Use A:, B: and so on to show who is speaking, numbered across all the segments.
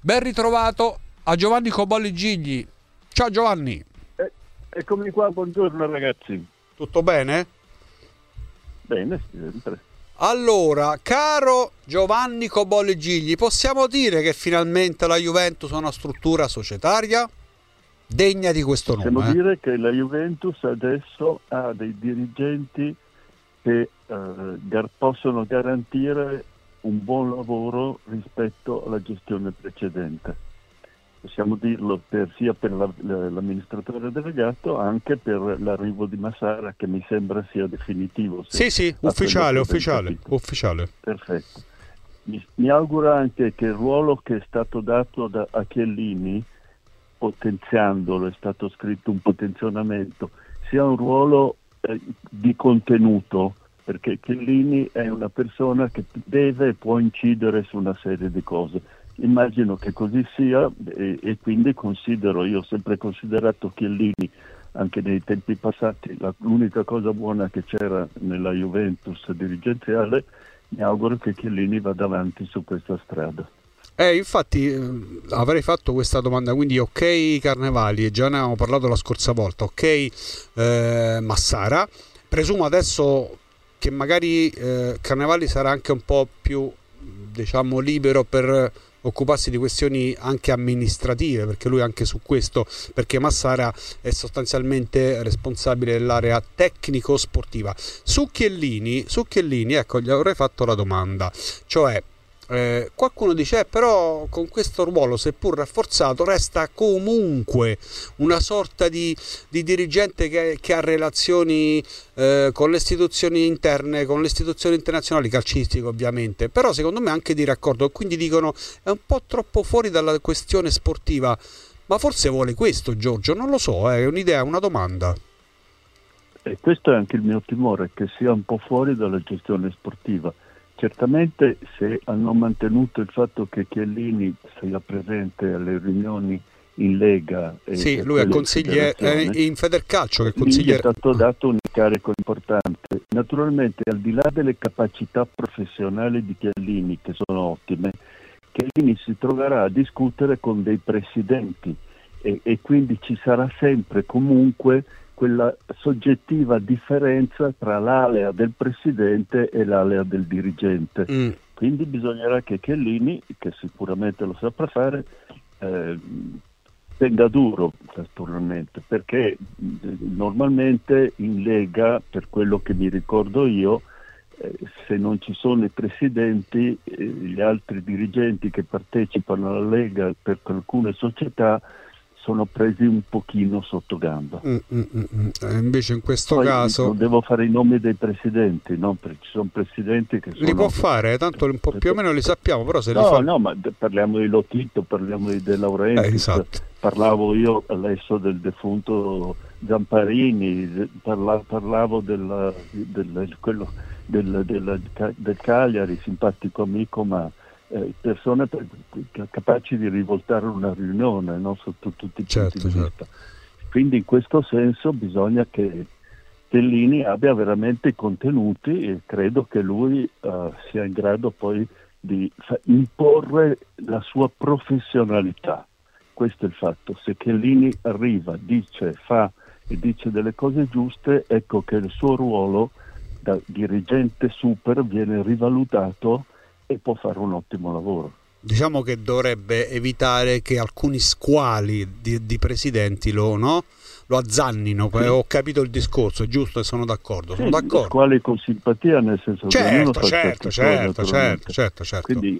A: Ben ritrovato a Giovanni Cobolli Gigli. Ciao Giovanni.
B: Eccomi qua, buongiorno ragazzi.
A: Tutto bene?
B: Bene, sempre.
A: Allora, caro Giovanni Cobolli Gigli, possiamo dire che finalmente la Juventus è una struttura societaria degna di questo nome?
B: Possiamo dire che la Juventus adesso ha dei dirigenti che possono garantire un buon lavoro rispetto alla gestione precedente. Possiamo dirlo sia per l'amministratore delegato, anche per l'arrivo di Massara, che mi sembra sia definitivo.
A: Sì, ufficiale.
B: Perfetto. Mi auguro anche che il ruolo che è stato dato a Chiellini, potenziandolo, è stato scritto un potenzionamento, sia un ruolo di contenuto, perché Chiellini è una persona che deve e può incidere su una serie di cose. Immagino che così sia e quindi io ho sempre considerato Chiellini, anche nei tempi passati, l'unica cosa buona che c'era nella Juventus dirigenziale. Mi auguro che Chiellini vada avanti su questa strada.
A: Infatti avrei fatto questa domanda, quindi ok Carnevali, e già ne avevamo parlato la scorsa volta, ok Massara, presumo adesso che magari Carnevali sarà anche un po' più, diciamo, libero per occuparsi di questioni anche amministrative, perché lui anche su questo, perché Massara è sostanzialmente responsabile dell'area tecnico-sportiva. Su Chiellini, ecco, gli avrei fatto la domanda, cioè qualcuno dice però con questo ruolo, seppur rafforzato, resta comunque una sorta di dirigente che ha relazioni con le istituzioni interne, con le istituzioni internazionali, calcistiche ovviamente, però secondo me anche di raccordo, quindi dicono è un po' troppo fuori dalla questione sportiva, ma forse vuole questo Giorgio, non lo so, è un'idea, una domanda.
B: E questo è anche il mio timore, che sia un po' fuori dalla gestione sportiva. Certamente se hanno mantenuto il fatto che Chiellini sia presente alle riunioni in Lega,
A: sì, lui è consigliere in Federcalcio, che è consigliere.
B: Gli è stato dato un incarico importante. Naturalmente, al di là delle capacità professionali di Chiellini, che sono ottime, Chiellini si troverà a discutere con dei presidenti e quindi ci sarà sempre comunque quella soggettiva differenza tra l'alea del presidente e l'alea del dirigente. Quindi bisognerà che Chiellini, che sicuramente lo saprà fare, tenga duro, naturalmente, perché normalmente in Lega, per quello che mi ricordo io, se non ci sono i presidenti, gli altri dirigenti che partecipano alla Lega per alcune società sono presi un pochino sotto gamba.
A: Invece in questo caso
B: non devo fare i nomi dei presidenti, no? Perché ci sono presidenti che sono...
A: Li può fare, tanto un po' più o meno li sappiamo, però se
B: no,
A: li fa...
B: No, ma parliamo di Lotito, parliamo di De Laurentiis,
A: esatto.
B: Parlavo io adesso del defunto Giamparini, parlavo del Cagliari, simpatico amico, ma persone capaci di rivoltare una riunione, no? Sotto tutti i punti di vista. Quindi in questo senso bisogna che Chiellini abbia veramente i contenuti e credo che lui sia in grado poi di imporre la sua professionalità. Questo è il fatto. Se Chiellini arriva, fa e dice delle cose giuste, ecco che il suo ruolo da dirigente super viene rivalutato e può fare un ottimo lavoro.
A: Diciamo che dovrebbe evitare che alcuni squali di presidenti lo azzannino. Sì. Ho capito il discorso, è giusto e sono d'accordo. Sono d'accordo.
B: Squali con simpatia, nel senso che ognuno fa
A: certo.
B: Quindi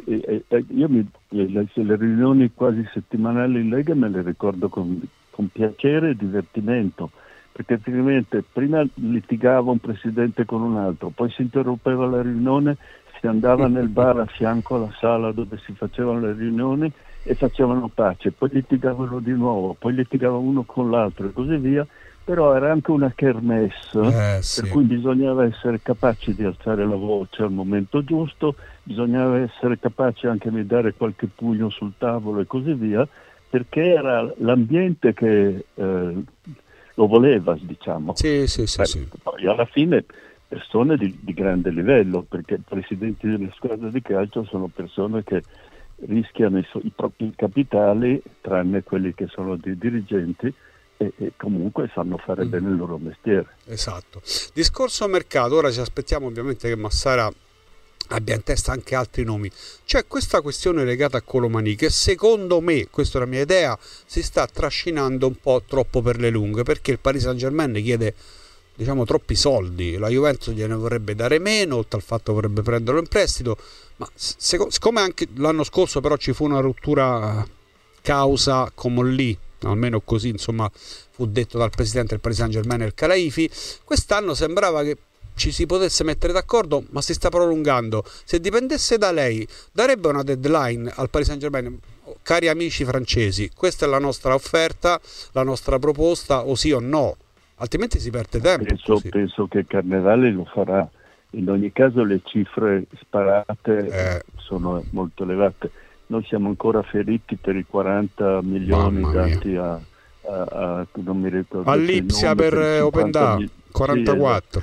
B: le riunioni quasi settimanali in Lega me le ricordo con piacere e divertimento, perché praticamente prima litigava un presidente con un altro, poi si interrompeva la riunione, si andava nel bar a fianco alla sala dove si facevano le riunioni e facevano pace, poi litigavano di nuovo, poi litigava uno con l'altro e così via, però era anche una kermesse,
A: sì.
B: Per cui bisognava essere capaci di alzare la voce al momento giusto, bisognava essere capaci anche di dare qualche pugno sul tavolo e così via, perché era l'ambiente che lo voleva, diciamo.
A: Sì.
B: Poi alla fine persone di grande livello, perché i presidenti delle squadre di calcio sono persone che rischiano i propri capitali, tranne quelli che sono dei dirigenti, e comunque sanno fare bene il loro mestiere.
A: Esatto. Discorso mercato, ora ci aspettiamo ovviamente che Massara abbia in testa anche altri nomi. C'è questa questione legata a Colomani che secondo me, questa è la mia idea, si sta trascinando un po' troppo per le lunghe, perché il Paris Saint-Germain chiede troppi soldi, la Juventus gliene vorrebbe dare meno, oltre al fatto vorrebbe prenderlo in prestito, ma siccome anche l'anno scorso però ci fu una rottura causa Comolli, almeno così fu detto dal presidente del Paris Saint-Germain El Khelaifi, quest'anno sembrava che ci si potesse mettere d'accordo, ma si sta prolungando. Se dipendesse da lei, darebbe una deadline al Paris Saint-Germain: cari amici francesi, questa è la nostra offerta, la nostra proposta, o sì o no, altrimenti si perde tempo.
B: Penso che Carnevale lo farà. In ogni caso le cifre sparate sono molto elevate. Noi siamo ancora feriti per i 40 milioni dati a non mi ricordo
A: all'Ipsia per Open Data 44.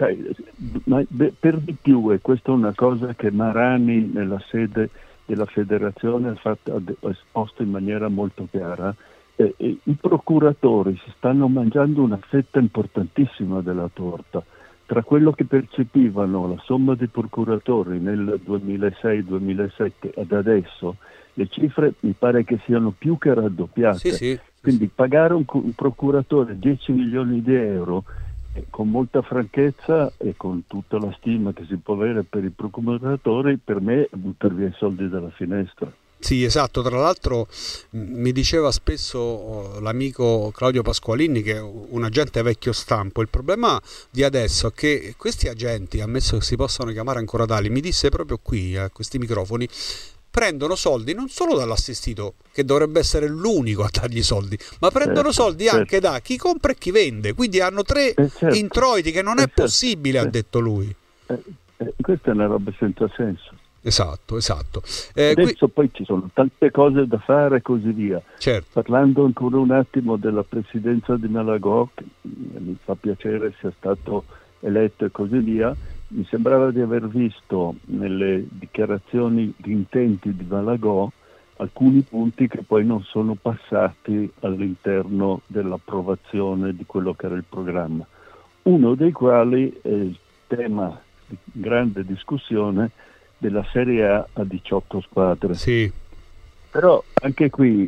B: Ma per di più, e questa è una cosa che Marani nella sede della federazione ha esposto in maniera molto chiara, i procuratori si stanno mangiando una fetta importantissima della torta. Tra quello che percepivano la somma dei procuratori nel 2006-2007 ad adesso, le cifre mi pare che siano più che raddoppiate.
A: Sì.
B: Quindi pagare un procuratore 10 milioni di euro, con molta franchezza e con tutta la stima che si può avere per i procuratori, per me è buttare via i soldi dalla finestra.
A: Sì, esatto. Tra l'altro mi diceva spesso l'amico Claudio Pasqualini, che è un agente vecchio stampo, il problema di adesso è che questi agenti, ammesso che si possano chiamare ancora tali, mi disse proprio qui a questi microfoni, prendono soldi non solo dall'assistito, che dovrebbe essere l'unico a dargli soldi, ma prendono soldi anche da chi compra e chi vende, quindi hanno tre introiti che non è possibile, ha detto lui.
B: Questa è una roba senza senso.
A: Esatto.
B: Adesso poi ci sono tante cose da fare e così via.
A: Certo.
B: Parlando ancora un attimo della presidenza di Malagò, che mi fa piacere sia stato eletto e così via, mi sembrava di aver visto nelle dichiarazioni di intenti di Malagò alcuni punti che poi non sono passati all'interno dell'approvazione di quello che era il programma. Uno dei quali è il tema di grande discussione della Serie A 18 squadre.
A: Sì.
B: Però anche qui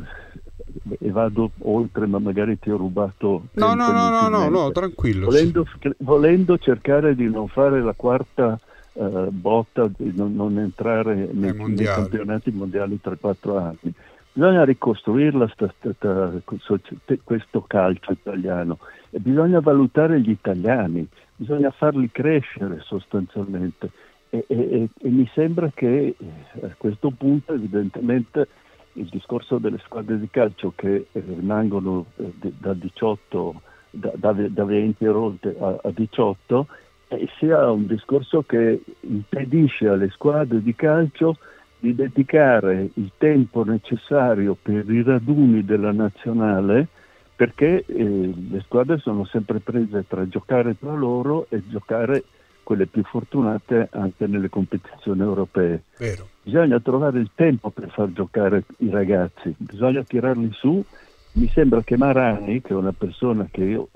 B: e vado oltre, ma magari ti ho rubato.
A: No, tranquillo.
B: Volendo cercare di non fare la quarta botta, di non entrare nei campionati mondiali tra 4 anni, bisogna ricostruirla questo calcio italiano, e bisogna valutare gli italiani, bisogna farli crescere sostanzialmente. E mi sembra che a questo punto evidentemente il discorso delle squadre di calcio che rimangono da 18 da 20 volte a 18 sia un discorso che impedisce alle squadre di calcio di dedicare il tempo necessario per i raduni della nazionale, perché le squadre sono sempre prese tra giocare tra loro e giocare quelle più fortunate anche nelle competizioni europee.
A: Vero.
B: Bisogna trovare il tempo per far giocare i ragazzi, bisogna tirarli su. Mi sembra che Marani, che è una persona che io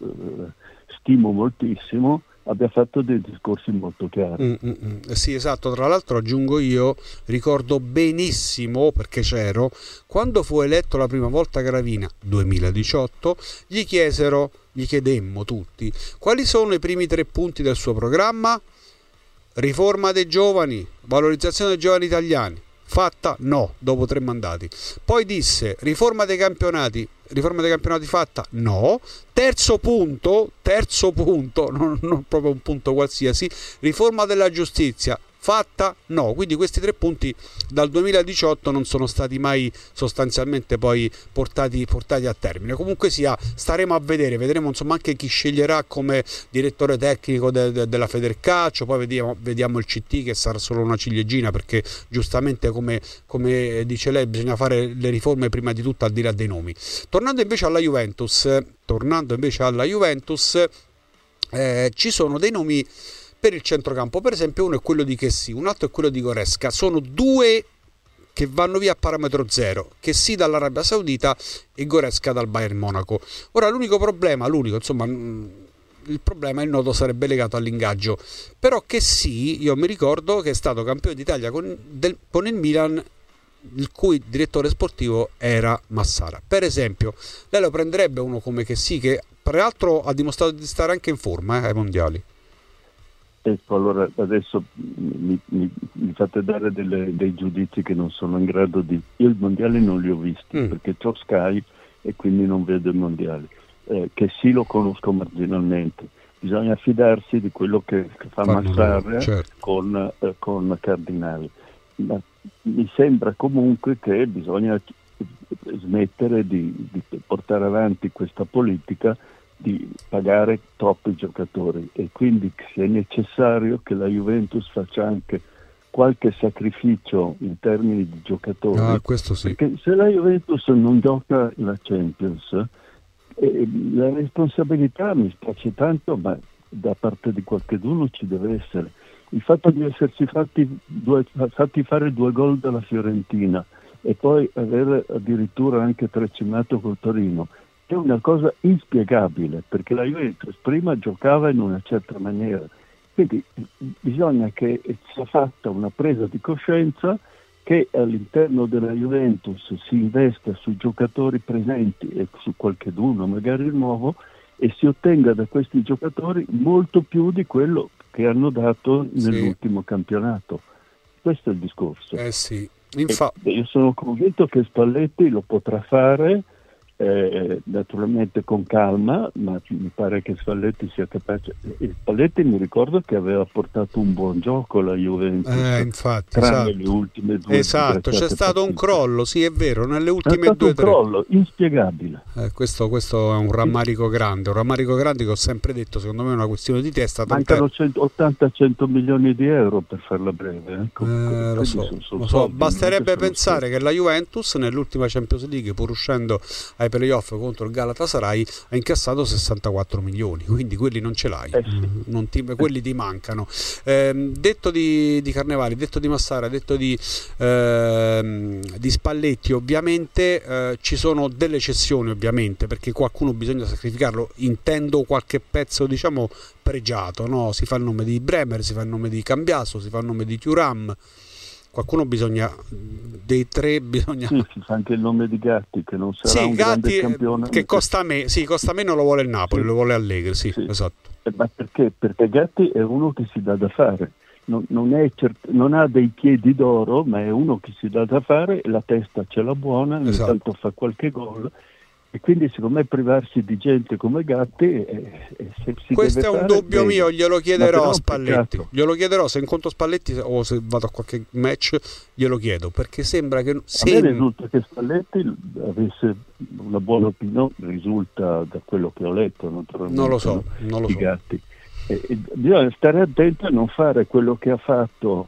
B: stimo moltissimo, abbia fatto dei discorsi molto chiari.
A: Sì, esatto. Tra l'altro aggiungo io, ricordo benissimo, perché c'ero, quando fu eletto la prima volta Gravina, 2018, gli chiedemmo tutti quali sono i primi 3 punti del suo programma. Riforma dei giovani, valorizzazione dei giovani italiani. Fatta? No, dopo 3 mandati. Poi disse riforma dei campionati fatta? No. Terzo punto, non proprio un punto qualsiasi, riforma della giustizia fatta? No. Quindi questi 3 punti dal 2018 non sono stati mai sostanzialmente poi portati a termine. Comunque sia, staremo a vedremo insomma anche chi sceglierà come direttore tecnico della Federcalcio, poi vediamo il CT, che sarà solo una ciliegina, perché giustamente come dice lei bisogna fare le riforme prima di tutto al di là dei nomi. Tornando invece alla Juventus, ci sono dei nomi per il centrocampo, per esempio uno è quello di Chessy, un altro è quello di Goretzka. Sono 2 che vanno via a parametro zero, che sì dall'Arabia Saudita e Goretzka dal Bayern Monaco. Ora il problema, il nodo sarebbe legato all'ingaggio, però che sì, io mi ricordo che è stato campione d'Italia con il Milan, il cui direttore sportivo era Massara. Per esempio, lei lo prenderebbe uno come che sì, che peraltro ha dimostrato di stare anche in forma ai mondiali?
B: Ecco, allora adesso mi fate dare dei giudizi che non sono in grado di... Io i mondiali non li ho visti perché ho Sky e quindi non vedo i mondiali. Che sì, lo conosco marginalmente. Bisogna fidarsi di quello che fa Massara, certo, con Cardinali. Ma mi sembra comunque che bisogna smettere di portare avanti questa politica di pagare troppi giocatori, e quindi se è necessario che la Juventus faccia anche qualche sacrificio in termini di giocatori,
A: questo sì.
B: Perché se la Juventus non gioca la Champions, la responsabilità, mi spiace tanto, ma da parte di qualcuno ci deve essere. Il fatto di essersi fatti fare 2 gol dalla Fiorentina e poi aver addirittura anche traccimato col Torino è una cosa inspiegabile, perché la Juventus prima giocava in una certa maniera, quindi bisogna che sia fatta una presa di coscienza che all'interno della Juventus si investa sui giocatori presenti e su qualcheduno magari nuovo, e si ottenga da questi giocatori molto più di quello che hanno dato nell'ultimo campionato. Questo è il discorso.
A: Sì.
B: Io sono convinto che Spalletti lo potrà fare, naturalmente con calma, ma mi pare che Spalletti sia capace. E Spalletti mi ricordo che aveva portato un buon gioco alla Juventus,
A: infatti,
B: tranne le ultime 2.
A: Esatto, c'è stato un crollo, sì, è vero, nelle ultime 2 o 3.
B: Un crollo inspiegabile.
A: Questo è un rammarico grande, che ho sempre detto, secondo me è una questione di testa.
B: Mancano 80-100 milioni di euro per farla breve.
A: Lo so. Basterebbe pensare che la Juventus nell'ultima Champions League, pur uscendo ai playoff contro il Galatasaray, ha incassato 64 milioni, quindi quelli non ce l'hai, quelli ti mancano. Detto di Carnevali, detto di Massara, detto di Spalletti, ovviamente ci sono delle cessioni, ovviamente, perché qualcuno bisogna sacrificarlo, intendo qualche pezzo diciamo pregiato, no? Si fa il nome di Bremer, si fa il nome di Cambiaso, si fa il nome di Thuram. Qualcuno dei 3 bisogna...
B: Sì, si fa anche il nome di Gatti, che non sarà un grande campione.
A: Che costa meno, lo vuole il Napoli, lo vuole Allegri, esatto.
B: Ma perché? Perché Gatti è uno che si dà da fare, non ha dei piedi d'oro, ma è uno che si dà da fare, la testa ce l'ha buona, ogni tanto fa qualche gol. E quindi secondo me privarsi di gente come Gatti
A: questo è un dubbio mio, glielo chiederò a Spalletti, glielo chiederò se incontro Spalletti o se vado a qualche match, glielo chiedo, perché sembra che
B: a me risulta che Spalletti avesse una buona opinione, risulta da quello che ho letto, naturalmente,
A: non lo so.
B: Gatti. Bisogna stare attento a non fare quello che ha fatto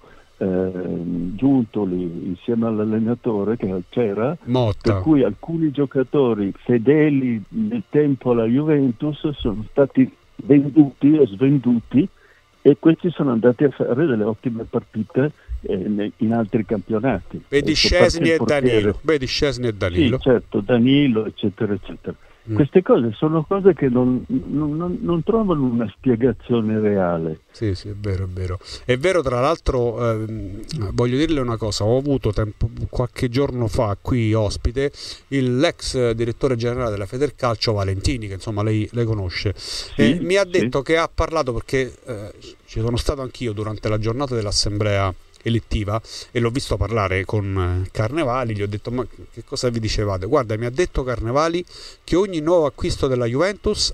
B: Giuntoli insieme all'allenatore che c'era,
A: Motta,
B: per cui alcuni giocatori fedeli nel tempo alla Juventus sono stati venduti o svenduti, e questi sono andati a fare delle ottime partite in altri campionati.
A: Vedi Szczesny e Danilo.
B: Sì, certo, Danilo, eccetera, eccetera. Queste cose sono cose che non trovano una spiegazione reale.
A: Sì, è vero. È vero, tra l'altro, voglio dirle una cosa, ho avuto qualche giorno fa qui ospite l'ex direttore generale della Federcalcio Valentini, che insomma lei conosce, e mi ha detto che ha parlato, perché ci sono stato anch'io durante la giornata dell'assemblea elettiva e l'ho visto parlare con Carnevali, gli ho detto: ma che cosa vi dicevate? Guarda, mi ha detto Carnevali che a ogni nuovo acquisto della Juventus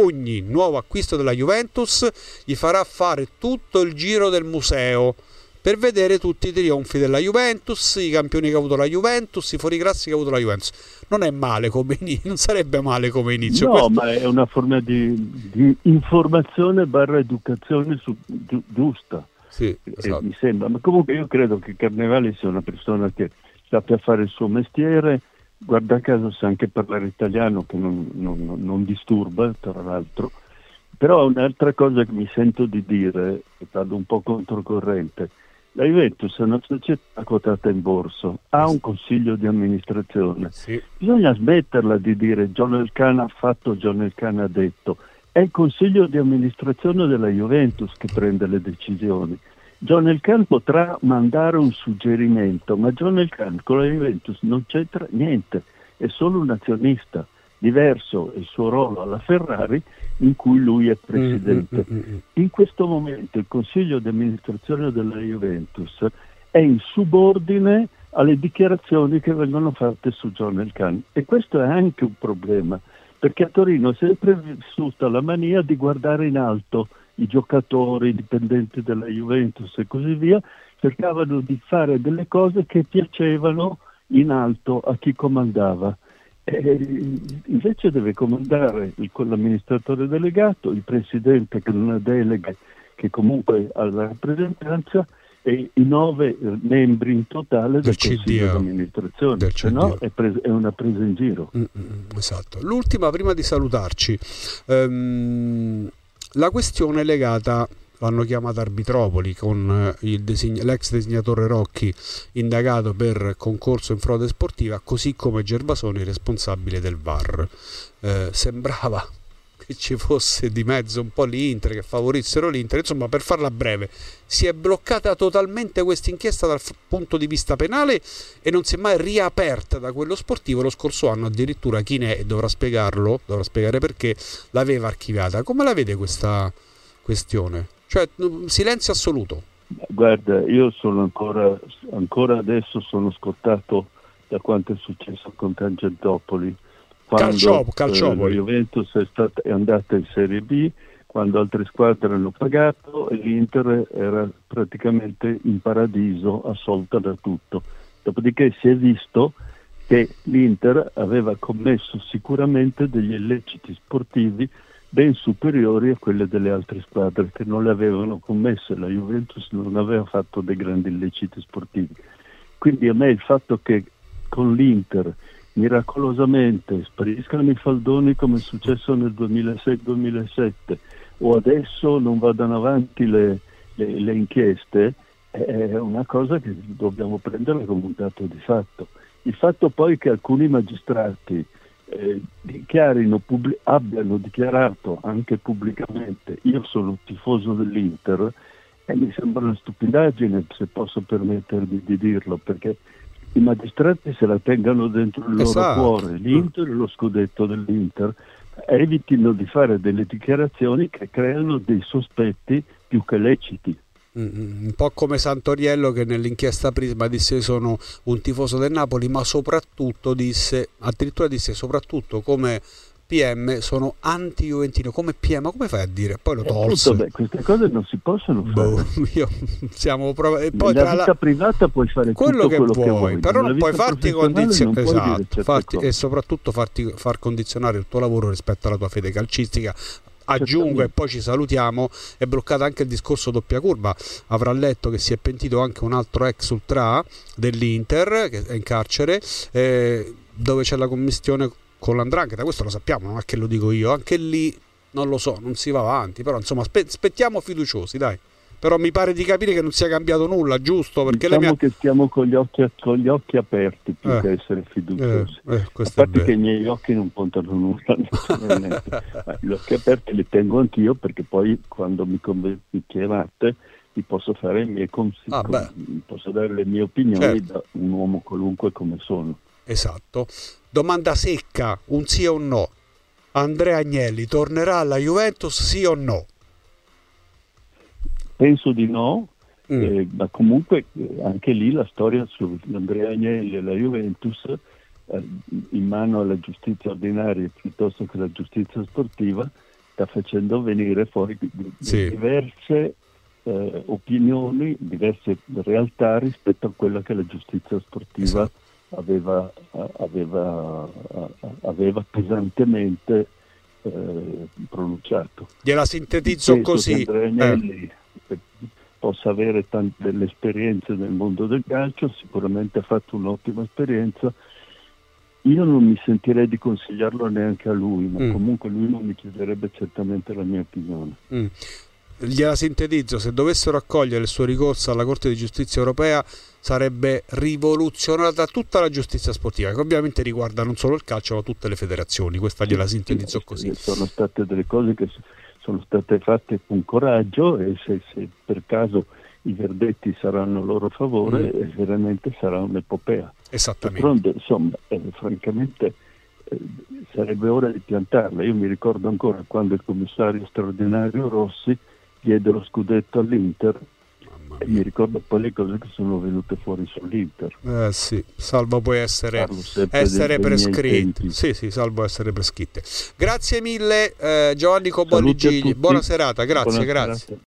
A: gli farà fare tutto il giro del museo per vedere tutti i trionfi della Juventus, i campioni che ha avuto la Juventus, i fuoriclassi che ha avuto la Juventus. Non è male non sarebbe male come inizio.
B: No, ma è una forma di informazione / educazione giusta.
A: Sì, esatto.
B: Mi sembra, ma comunque io credo che Carnevali sia una persona che sappia fare il suo mestiere, guarda caso sa anche parlare italiano, che non disturba, tra l'altro. Però un'altra cosa che mi sento di dire, e vado un po' controcorrente, La Juventus è una società quotata in borsa, ha un consiglio di amministrazione.
A: Sì.
B: Bisogna smetterla di dire John Elkann ha fatto, John Elkann ha detto. È il consiglio di amministrazione della Juventus che prende le decisioni. John Elkann potrà mandare un suggerimento, ma John Elkann con la Juventus non c'entra niente, è solo un azionista. Diverso è il suo ruolo alla Ferrari, in cui lui è presidente. In questo momento il consiglio di amministrazione della Juventus è in subordine alle dichiarazioni che vengono fatte su John Elkann, e questo è anche un problema, perché a Torino è sempre vissuta la mania di guardare in alto i giocatori, i dipendenti della Juventus e così via, cercavano di fare delle cose che piacevano in alto a chi comandava. Invece deve comandare l'amministratore delegato, il presidente che non ha deleghe, che comunque ha la rappresentanza, e i 9 membri in totale del consiglio di amministrazione, se no è una presa in giro.
A: Esatto. L'ultima prima di salutarci, la questione legata, l'hanno chiamata Arbitropoli, con l'ex disegnatore Rocchi indagato per concorso in frode sportiva, così come Gervasoni responsabile del VAR. Sembrava che ci fosse di mezzo un po' l'Inter, che favorissero l'Inter. Insomma, per farla breve, si è bloccata totalmente questa inchiesta dal punto di vista penale e non si è mai riaperta da quello sportivo. Lo scorso anno addirittura Chinè, dovrà spiegare perché, l'aveva archiviata. Come la vede questa questione? Cioè, silenzio assoluto.
B: Guarda, io sono ancora adesso sono scottato da quanto è successo con Tangentopoli. Quando la Juventus è andata in Serie B, quando altre squadre hanno pagato e l'Inter era praticamente in paradiso, assolta da tutto. Dopodiché si è visto che l'Inter aveva commesso sicuramente degli illeciti sportivi ben superiori a quelle delle altre squadre che non le avevano commesse. La Juventus non aveva fatto dei grandi illeciti sportivi. Quindi a me il fatto che con l'Inter miracolosamente spariscano i faldoni, come è successo nel 2006-2007, o adesso non vadano avanti le inchieste, è una cosa che dobbiamo prendere come un dato di fatto. Il fatto poi che alcuni magistrati abbiano dichiarato anche pubblicamente io sono tifoso dell'Inter, mi sembra una stupidaggine, se posso permettermi di dirlo, perché i magistrati se la tengano dentro il loro cuore, l'Inter e lo scudetto dell'Inter, evitino di fare delle dichiarazioni che creano dei sospetti più che leciti.
A: Un po' come Santoriello, che nell'inchiesta Prisma disse sono un tifoso del Napoli, ma addirittura disse soprattutto come PM sono anti-juventino, come PM, ma come fai a dire? Poi lo tolse.
B: Queste cose non si possono fare.
A: Nella
B: vita privata puoi fare
A: quello
B: tutto quello
A: che vuoi,
B: però
A: non puoi farti condizionare, e soprattutto far condizionare il tuo lavoro rispetto alla tua fede calcistica. Aggiungo, e poi ci salutiamo, è bloccato anche il discorso doppia curva. Avrà letto che si è pentito anche un altro ex ultra dell'Inter che è in carcere, dove c'è la commistione con l''ndrangheta. Questo lo sappiamo, non è che lo dico io, anche lì non lo so, non si va avanti, però insomma aspettiamo fiduciosi, dai. Però mi pare di capire che non sia cambiato nulla, giusto? Perché
B: diciamo che stiamo con gli occhi aperti più che essere fiduciosi. A parte che i miei occhi non puntano nulla, gli occhi aperti li tengo anch'io, perché poi quando mi chiamate vi posso fare i miei posso dare le mie opinioni, certo, da un uomo qualunque come sono.
A: Esatto. Domanda secca, un sì o un no. Andrea Agnelli tornerà alla Juventus, sì o no?
B: Penso di no, ma comunque anche lì la storia su Andrea Agnelli e la Juventus in mano alla giustizia ordinaria piuttosto che alla giustizia sportiva sta facendo venire fuori diverse opinioni, diverse realtà rispetto a quella che la giustizia sportiva aveva pesantemente pronunciato.
A: Gliela sintetizzo così.
B: Andrea Agnelli possa avere delle esperienze nel mondo del calcio, sicuramente ha fatto un'ottima esperienza. Io non mi sentirei di consigliarlo neanche a lui, ma comunque lui non mi chiederebbe certamente la mia opinione.
A: gliela sintetizzo: se dovessero accogliere il suo ricorso alla Corte di Giustizia Europea sarebbe rivoluzionata tutta la giustizia sportiva, che ovviamente riguarda non solo il calcio ma tutte le federazioni. Questa gliela sintetizzo così.
B: Sono state delle cose che sono state fatte con coraggio, e se per caso i verdetti saranno a loro favore, veramente sarà un'epopea.
A: Esattamente.
B: D'altronde, insomma, francamente sarebbe ora di piantarla. Io mi ricordo ancora quando il commissario straordinario Rossi diede lo scudetto all'Inter, e mi ricordo poi le cose che sono venute fuori sull'Inter.
A: Sì, salvo poi essere prescritte. Sì, salvo essere prescritte. Grazie mille Giovanni Cobolli Gigli, buona serata, grazie.